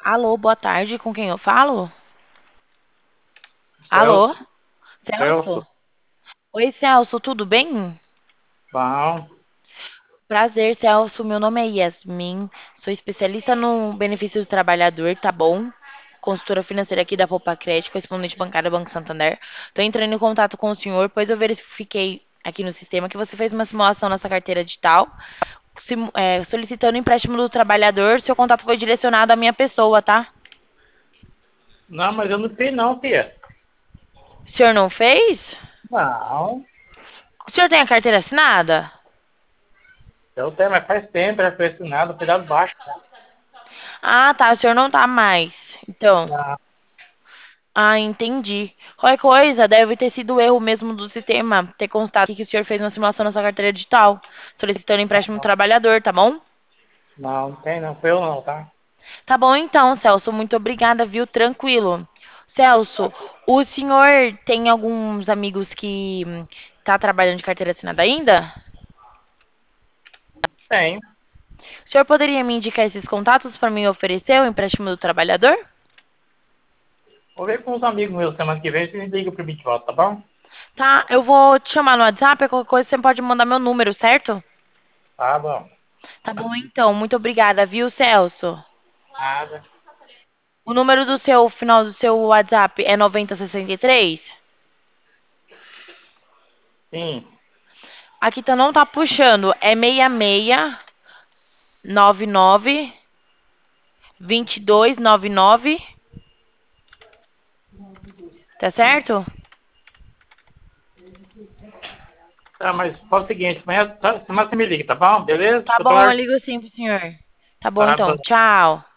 Alô, boa tarde, com quem eu falo? Alô, Celso, Celso? Celso, Oi, Celso, tudo bem? bom. Prazer, Celso. Meu nome é Yasmin, sou especialista no benefício do trabalhador, tá bom? Consultora financeira aqui da Poupa Crédito, correspondente bancária Banco Santander. Tô entrando em contato com o senhor, pois eu verifiquei aqui no sistema que você fez uma simulação nessa carteira digital, solicitando empréstimo do trabalhador. Seu contato foi direcionado à minha pessoa, tá? Não, mas eu não fiz não, tia. O senhor não fez? Não, O senhor tem a carteira assinada? eu tenho, mas faz tempo, já fez nada, cuidado baixo. Ah, tá. O senhor não tá mais. Então. Não, Ah, entendi. Qualquer coisa, deve ter sido erro mesmo do sistema ter constado aqui que o senhor fez uma simulação na sua carteira digital, solicitando empréstimo do trabalhador, tá bom? não tem, não foi eu não, tá? Tá bom então, Celso. Muito obrigada, viu? Tranquilo. Celso, o senhor tem alguns amigos que tá trabalhando de carteira assinada ainda? Tem. O senhor poderia me indicar esses contatos para me oferecer o empréstimo do trabalhador? Vou ver com os amigos meus semana que vem, vocês ligam pra mim de volta, tá bom? Tá, eu vou te chamar no WhatsApp, qualquer coisa você pode mandar meu número, certo? Tá bom. Tá bom então, muito obrigada, viu, Celso? Nada. O número do seu final do seu WhatsApp é 9063? Sim. Aqui tá não tá puxando, é 6699 2299, tá certo? Tá, mas fala o seguinte, amanhã, semana você me liga, tá bom? Beleza? Tá bom, eu Doutor? ligo sim pro senhor. Tá bom Tá então, bom. tchau.